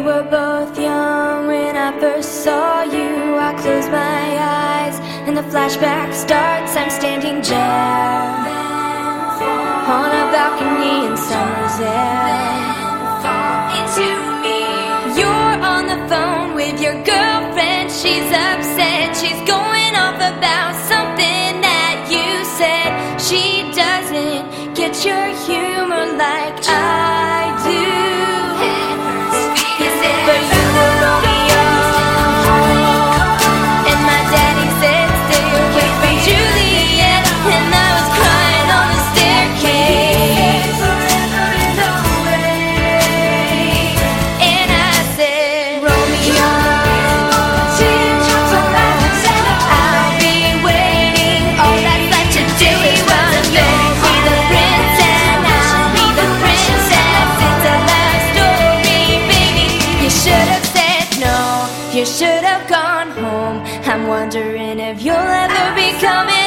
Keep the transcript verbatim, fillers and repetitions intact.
were both young when I first saw you. I close my eyes and the flashback starts. I'm standing there on a balcony in summer's air. You're on the phone with your girlfriend. She's upset. She's going off about something that you said. She doesn't get your humor like I do. But you were Romeo, and my daddy said stay away from Juliet, and I was crying on the staircase. And I said, Romeo, I'll be waiting. All that's left to do is run and beg. Be the prince and I'll be the princess. It's a love story, baby. You should have said no. You should have gone home. I'm wondering if you'll ever be coming